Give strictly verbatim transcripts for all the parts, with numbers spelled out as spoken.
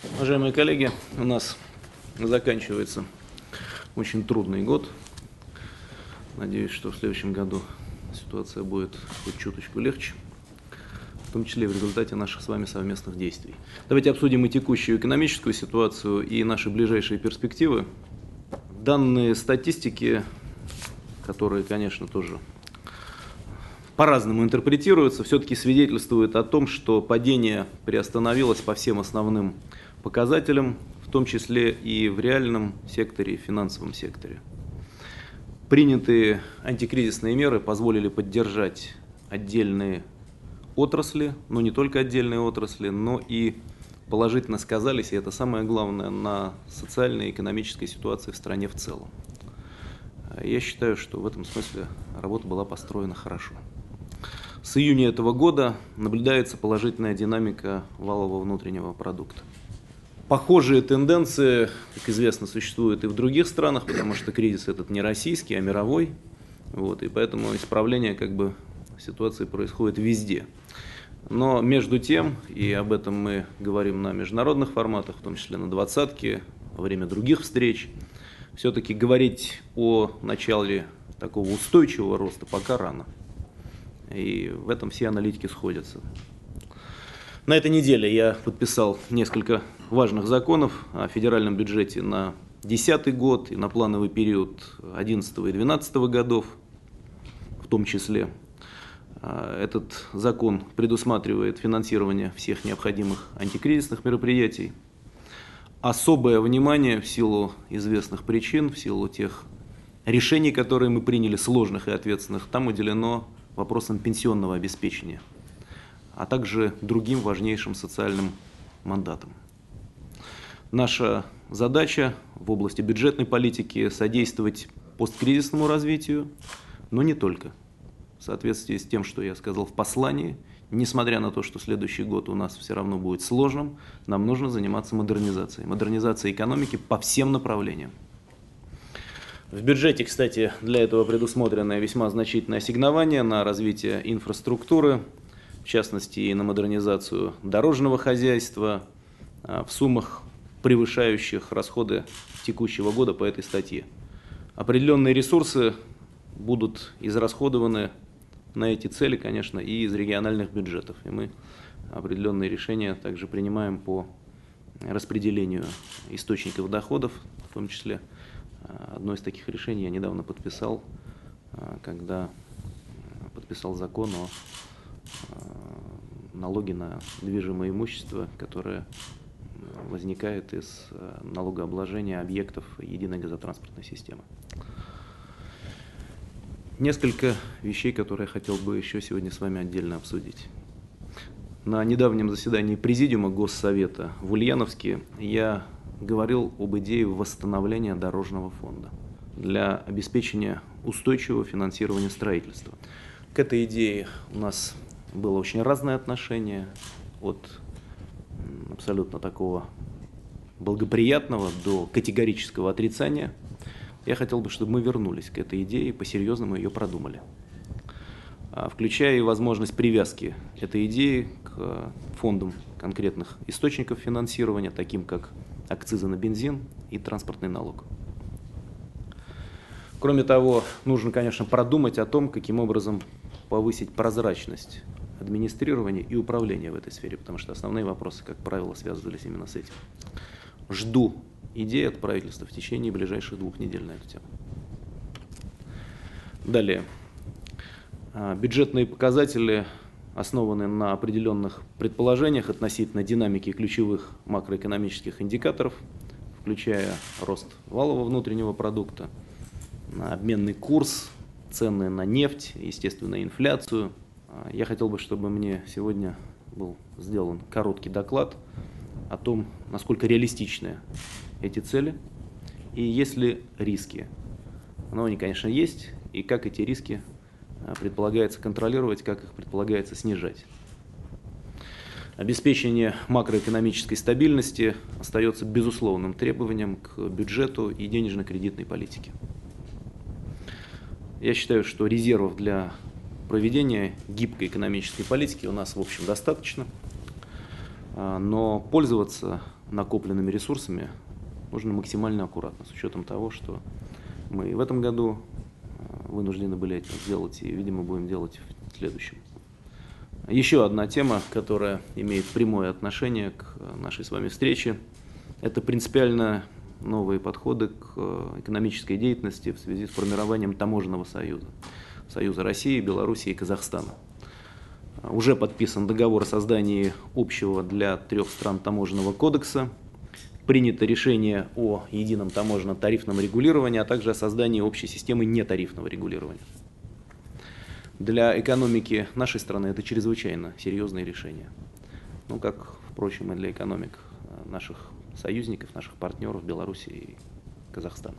Уважаемые коллеги, у нас заканчивается очень трудный год. Надеюсь, что в следующем году ситуация будет хоть чуточку легче, в том числе и в результате наших с вами совместных действий. Давайте обсудим и текущую экономическую ситуацию, и наши ближайшие перспективы. Данные статистики, которые, конечно, тоже по-разному интерпретируются, все-таки свидетельствуют о том, что падение приостановилось по всем основным показателям, в том числе и в реальном секторе, и в финансовом секторе. Принятые антикризисные меры позволили поддержать отдельные отрасли, но не только отдельные отрасли, но и положительно сказались, и это самое главное, на социальной и экономической ситуации в стране в целом. Я считаю, что в этом смысле работа была построена хорошо. С июня этого года наблюдается положительная динамика валового внутреннего продукта. Похожие тенденции, как известно, существуют и в других странах, потому что кризис этот не российский, а мировой. Вот, и поэтому исправление как бы ситуации происходит везде. Но между тем, и об этом мы говорим на международных форматах, в том числе на двадцатке, во время других встреч, все-таки говорить о начале такого устойчивого роста пока рано. И в этом все аналитики сходятся. На этой неделе я подписал несколько важных законов о федеральном бюджете на две тысячи десятый год и на плановый период две тысячи одиннадцатого и две тысячи двенадцатого годов, в том числе. Этот закон предусматривает финансирование всех необходимых антикризисных мероприятий. Особое внимание в силу известных причин, в силу тех решений, которые мы приняли, сложных и ответственных, там уделено вопросам пенсионного обеспечения, а также другим важнейшим социальным мандатам. Наша задача в области бюджетной политики содействовать посткризисному развитию, но не только. В соответствии с тем, что я сказал в послании, несмотря на то, что следующий год у нас все равно будет сложным, нам нужно заниматься модернизацией. Модернизацией экономики по всем направлениям. В бюджете, кстати, для этого предусмотрено весьма значительное ассигнование на развитие инфраструктуры, в частности и на модернизацию дорожного хозяйства, в суммах, превышающих расходы текущего года по этой статье. Определенные ресурсы будут израсходованы на эти цели, конечно, и из региональных бюджетов. И мы определенные решения также принимаем по распределению источников доходов, в том числе одно из таких решений я недавно подписал, когда подписал закон о налоге на движимое имущество, которое возникает из налогообложения объектов единой газотранспортной системы. Несколько вещей, которые я хотел бы еще сегодня с вами отдельно обсудить. На недавнем заседании Президиума Госсовета в Ульяновске я говорил об идее восстановления дорожного фонда для обеспечения устойчивого финансирования строительства. К этой идее у нас было очень разное отношение, от абсолютно такого благоприятного до категорического отрицания. Я хотел бы, чтобы мы вернулись к этой идее и по-серьезному ее продумали, включая и возможность привязки этой идеи к фондам конкретных источников финансирования, таким как акцизы на бензин и транспортный налог. Кроме того, нужно, конечно, продумать о том, каким образом повысить прозрачность администрирования и управления в этой сфере, потому что основные вопросы, как правило, связывались именно с этим. Жду идеи от правительства в течение ближайших двух недель на эту тему. Далее. Бюджетные показатели основаны на определенных предположениях относительно динамики ключевых макроэкономических индикаторов, включая рост валового внутреннего продукта, обменный курс, цены на нефть, естественно, инфляцию. Я хотел бы, чтобы мне сегодня был сделан короткий доклад о том, насколько реалистичны эти цели и есть ли риски. Но они, конечно, есть, и как эти риски предполагается контролировать, как их предполагается снижать. Обеспечение макроэкономической стабильности остается безусловным требованием к бюджету и денежно-кредитной политике. Я считаю, что резервов для проведения гибкой экономической политики у нас, в общем, достаточно, но пользоваться накопленными ресурсами нужно максимально аккуратно, с учетом того, что мы и в этом году вынуждены были это сделать, и, видимо, будем делать в следующем. Еще одна тема, которая имеет прямое отношение к нашей с вами встрече, это принципиально новые подходы к экономической деятельности в связи с формированием таможенного союза. Союза России, Белоруссии и Казахстана. Уже подписан договор о создании общего для трех стран таможенного кодекса. Принято решение о едином таможенно-тарифном регулировании, а также о создании общей системы нетарифного регулирования. Для экономики нашей страны это чрезвычайно серьезные решения. Ну, как, впрочем, и для экономик наших союзников, наших партнеров Беларуси и Казахстана.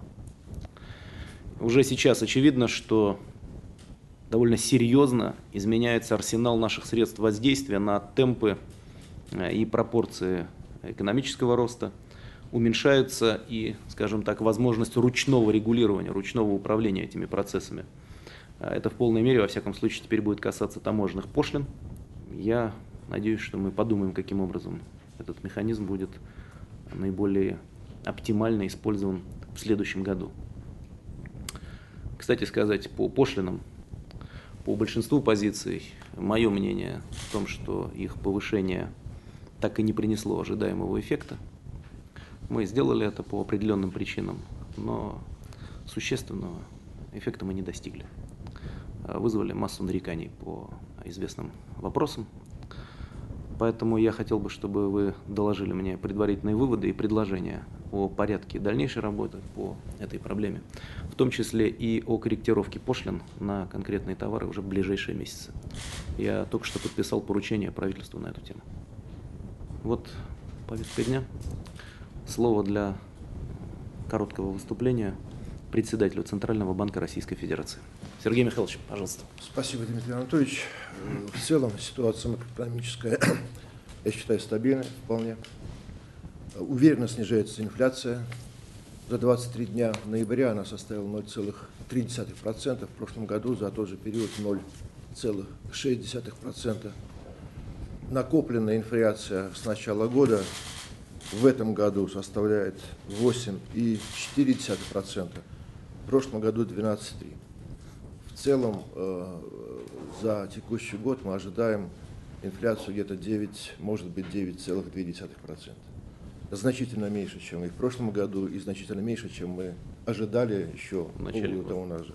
Уже сейчас очевидно, что довольно серьезно изменяется арсенал наших средств воздействия на темпы и пропорции экономического роста. Уменьшается и, скажем так, возможность ручного регулирования, ручного управления этими процессами. Это в полной мере, во всяком случае, теперь будет касаться таможенных пошлин. Я надеюсь, что мы подумаем, каким образом этот механизм будет наиболее оптимально использован в следующем году. Кстати сказать, по пошлинам, по большинству позиций, мое мнение в том, что их повышение так и не принесло ожидаемого эффекта. Мы сделали это по определенным причинам, но существенного эффекта мы не достигли. Вызвали массу нареканий по известным вопросам. Поэтому я хотел бы, чтобы вы доложили мне предварительные выводы и предложения о порядке дальнейшей работы по этой проблеме, в том числе и о корректировке пошлин на конкретные товары уже в ближайшие месяцы. Я только что подписал поручение правительству на эту тему. Вот повестка дня. Слово для короткого выступления председателю Центрального банка Российской Федерации. Сергей Михайлович, пожалуйста. Спасибо, Дмитрий Анатольевич. В целом ситуация макроэкономическая, я считаю, стабильная вполне. Уверенно снижается инфляция. За двадцать три дня ноября она составила ноль целых три десятых процента, в прошлом году за тот же период ноль целых шесть десятых процента. Накопленная инфляция с начала года в этом году составляет восемь целых четыре десятых процента, в прошлом году двенадцать целых три десятых процента. В целом э, за текущий год мы ожидаем инфляцию где-то девять, может быть девять целых две десятых процента. Значительно меньше, чем и в прошлом году, и значительно меньше, чем мы ожидали еще полгода тому назад.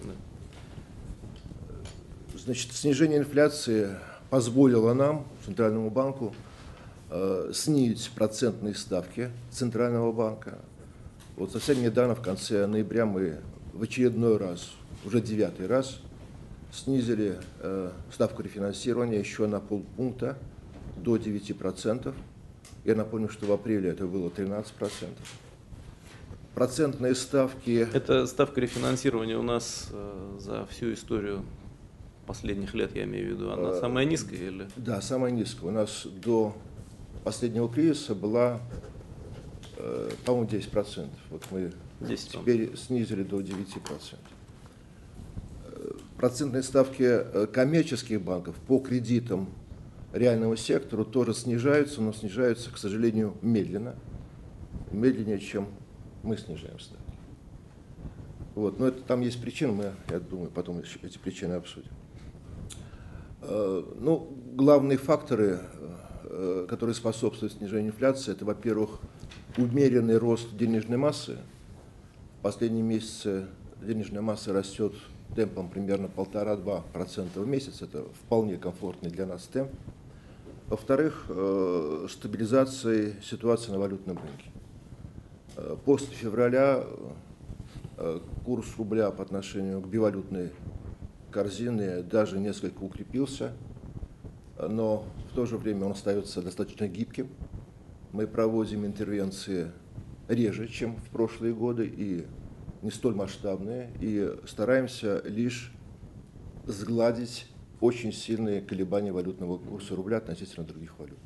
Значит, снижение инфляции позволило нам, Центральному банку, э, снизить процентные ставки Центрального банка. Вот совсем недавно, в конце ноября, мы в очередной раз, уже девятый раз, снизили э, ставку рефинансирования еще на полпункта до девяти процентов. Я напомню, что в апреле это было тринадцать процентов. Процентные ставки... Это ставка рефинансирования у нас э, за всю историю последних лет, я имею в виду, она э, самая низкая или? Да, самая низкая. У нас до последнего кризиса была, э, по-моему, десять процентов. Вот мы десять теперь снизили до девяти процентов. Процентные ставки коммерческих банков по кредитам реальному сектору тоже снижаются, но снижаются, к сожалению, медленно, медленнее, чем мы снижаем ставки. Вот. Но это, там есть причины, мы, я думаю, потом эти причины обсудим. Ну, главные факторы, которые способствуют снижению инфляции, это, во-первых, умеренный рост денежной массы. В последние месяцы денежная масса растет темпом примерно полтора-два процента в месяц. Это вполне комфортный для нас темп. Во-вторых, э, стабилизация ситуации на валютном рынке. Э, после февраля э, курс рубля по отношению к бивалютной корзине даже несколько укрепился, но в то же время он остается достаточно гибким. Мы проводим интервенции реже, чем в прошлые годы, и не столь масштабные, и стараемся лишь сгладить очень сильные колебания валютного курса рубля относительно других валют.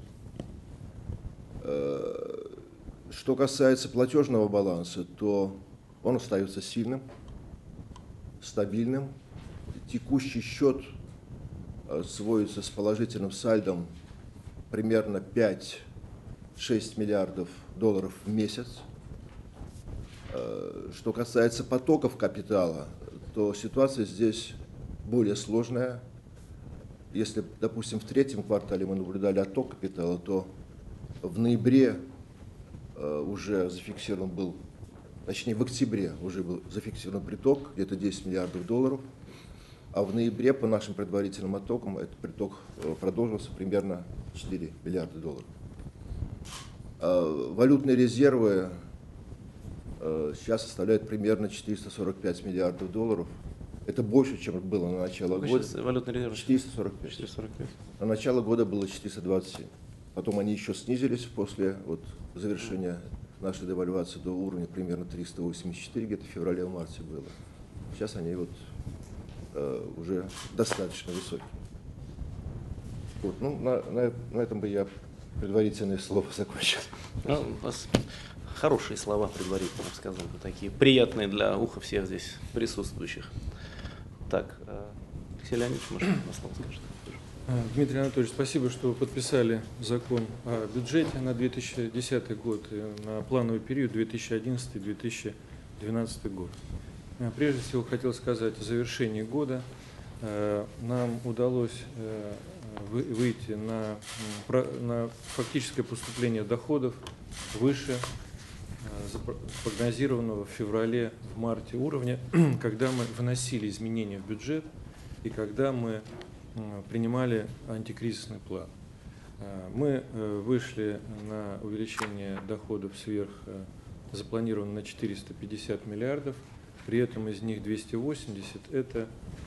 Что касается платежного баланса, то он остается сильным, стабильным. Текущий счет сводится с положительным сальдом примерно пять шесть миллиардов долларов в месяц. Что касается потоков капитала, то ситуация здесь более сложная. Если, допустим, в третьем квартале мы наблюдали отток капитала, то в ноябре уже зафиксирован был, точнее в октябре уже был зафиксирован приток, где-то десять миллиардов долларов, а в ноябре по нашим предварительным оттокам этот приток продолжился примерно четыре миллиарда долларов. Валютные резервы сейчас составляют примерно четыреста сорок пять миллиардов долларов. Это больше, чем было на начало года. Валютный резерв? четыреста сорок пять. четыреста сорок пять. На начало года было четыреста двадцать семь. Потом они еще снизились после вот, завершения нашей девальвации до уровня примерно триста восемьдесят четыре, где-то в феврале-марте было. Сейчас они вот, э, уже достаточно высокие. Вот, ну, на, на, на этом бы я предварительные слова закончил. Ну, у вас хорошие слова предварительно, я бы сказал, такие приятные для уха всех здесь присутствующих. Так, Алексей Леонидович, может, на слово скажет? Дмитрий Анатольевич, спасибо, что вы подписали закон о бюджете на две тысячи десятый год и на плановый период две тысячи одиннадцатый — две тысячи двенадцатый год. Прежде всего, хотел сказать о завершении года. Нам удалось выйти на, на фактическое поступление доходов выше прогнозированного в феврале, в марте уровня, когда мы вносили изменения в бюджет и когда мы принимали антикризисный план. Мы вышли на увеличение доходов сверх запланированного на четыреста пятьдесят миллиардов, при этом из них двести восемьдесят – это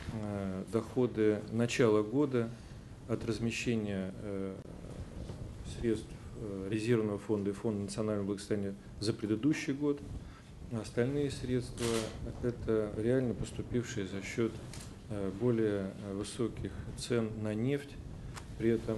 доходы начала года от размещения средств резервного фонда и фонда национального благосостояния за предыдущий год. Остальные средства – это реально поступившие за счет более высоких цен на нефть. При этом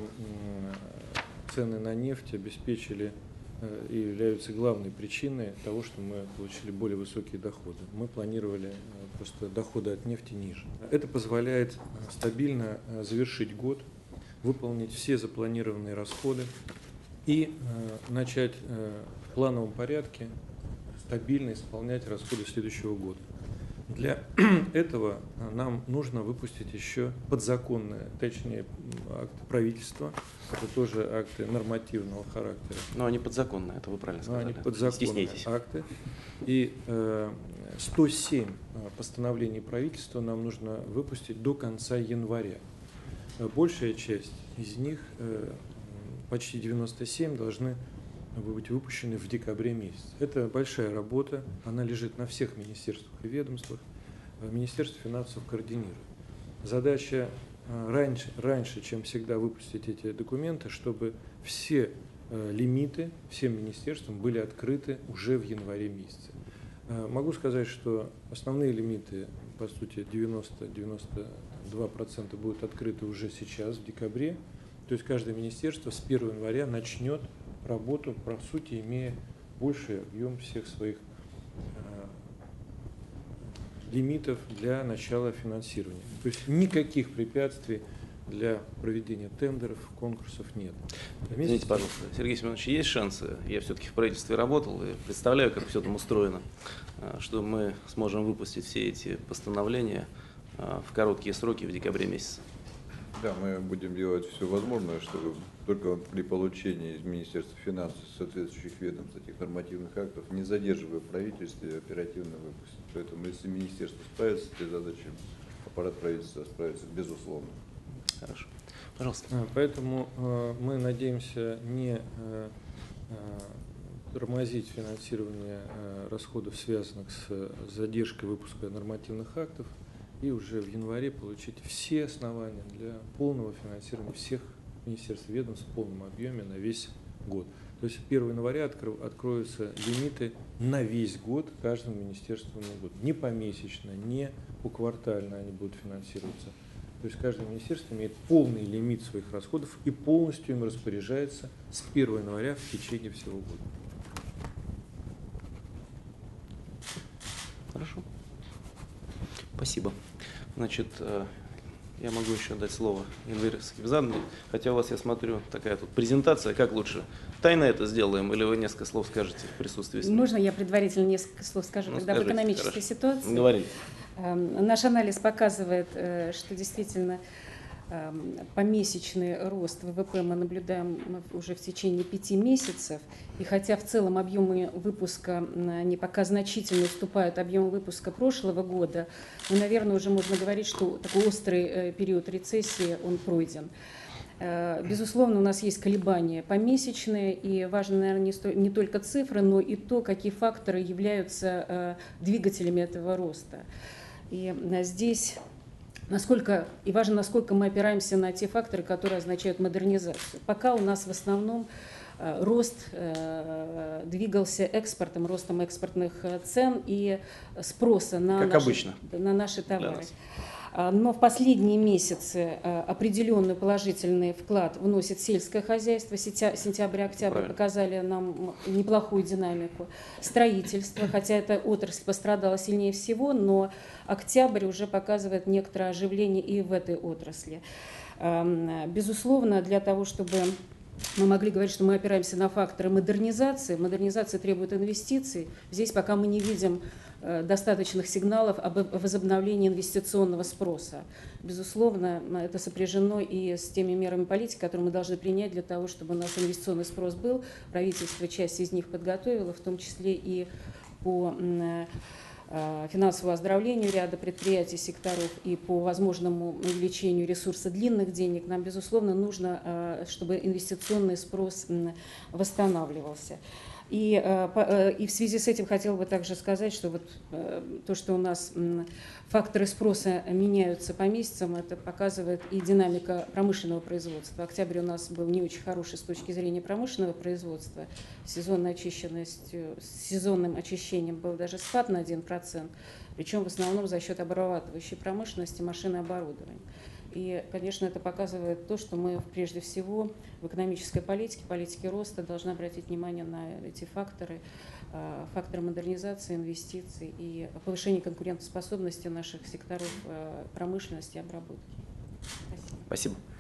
цены на нефть обеспечили и являются главной причиной того, что мы получили более высокие доходы. Мы планировали просто доходы от нефти ниже. Это позволяет стабильно завершить год, выполнить все запланированные расходы и начать в плановом порядке стабильно исполнять расходы следующего года. Для этого нам нужно выпустить еще подзаконные, точнее, акты правительства. Это тоже акты нормативного характера. Но они подзаконные, это вы правильно сказали. Но они подзаконные акты. И э, сто семь постановлений правительства нам нужно выпустить до конца января. Большая часть из них, э, почти девяносто семь, должны быть выпущены в декабре месяце. Это большая работа, она лежит на всех министерствах и ведомствах. Министерство финансов координирует. Задача раньше, раньше, чем всегда, выпустить эти документы, чтобы все лимиты всем министерствам были открыты уже в январе месяце. Могу сказать, что основные лимиты, по сути, девяносто — девяносто два процента будут открыты уже сейчас, в декабре. То есть каждое министерство с первого января начнет работу, по сути, имея больший объем всех своих э, лимитов для начала финансирования. То есть никаких препятствий для проведения тендеров, конкурсов нет. Извините, пожалуйста, Сергей Семенович, есть шансы, я все-таки в правительстве работал и представляю, как все там устроено, что мы сможем выпустить все эти постановления в короткие сроки в декабре месяце? Да, мы будем делать все возможное, чтобы только при получении из Министерства финансов соответствующих ведомств этих нормативных актов, не задерживая правительство, оперативно выпустить. Поэтому если министерство справится с этой задачей, аппарат правительства справится безусловно. Хорошо. Пожалуйста. Поэтому э, мы надеемся не э, тормозить финансирование э, расходов, связанных с задержкой выпуска нормативных актов, и уже в январе получить все основания для полного финансирования всех министерств и ведомств в полном объеме на весь год. То есть первого января откро- откроются лимиты на весь год каждому министерству на год. Не помесячно, не поквартально они будут финансироваться. То есть каждое министерство имеет полный лимит своих расходов и полностью им распоряжается с первого января в течение всего года. Хорошо. Спасибо. Значит, Я могу еще дать слово Эльвире Скибзановне, хотя у вас, я смотрю, такая тут презентация. Как лучше? Тайно это сделаем или вы несколько слов скажете в присутствии СМИ? Можно я предварительно несколько слов скажу, Ну, когда скажите, в экономической хорошо. ситуации? Говорите. Наш анализ показывает, что действительно помесячный рост ВВП мы наблюдаем уже в течение пяти месяцев. И хотя в целом объемы выпуска не пока значительно уступают объему выпуска прошлого года, но, наверное, уже можно говорить, что такой острый период рецессии он пройден. Безусловно, у нас есть колебания помесячные, и важно, наверное, не только цифры, но и то, какие факторы являются двигателями этого роста. И здесь насколько, и важно, насколько мы опираемся на те факторы, которые означают модернизацию. Пока у нас в основном рост двигался экспортом, ростом экспортных цен и спроса на, наши, на наши товары. Но в последние месяцы определенный положительный вклад вносит сельское хозяйство. Сентябрь-октябрь показали нам неплохую динамику. Строительство, хотя эта отрасль пострадала сильнее всего, но октябрь уже показывает некоторое оживление и в этой отрасли. Безусловно, для того, чтобы мы могли говорить, что мы опираемся на факторы модернизации. Модернизация требует инвестиций. Здесь пока мы не видим достаточных сигналов об возобновлении инвестиционного спроса. Безусловно, это сопряжено и с теми мерами политики, которые мы должны принять для того, чтобы у нас инвестиционный спрос был. Правительство часть из них подготовило, в том числе и по финансовому оздоровлению ряда предприятий, секторов и по возможному увеличению ресурса длинных денег. Нам, безусловно, нужно, чтобы инвестиционный спрос восстанавливался. И, и в связи с этим хотела бы также сказать, что вот то, что у нас факторы спроса меняются по месяцам, это показывает и динамика промышленного производства. Октябрь у нас был не очень хороший с точки зрения промышленного производства. Сезонной очищенностью, с сезонным очищением был даже спад на один процент, причем в основном за счет обрабатывающей промышленности, машин и оборудования. И, конечно, это показывает то, что мы прежде всего в экономической политике, политике роста должны обратить внимание на эти факторы, факторы модернизации, инвестиций и повышения конкурентоспособности наших секторов промышленности и обработки. Спасибо. Спасибо.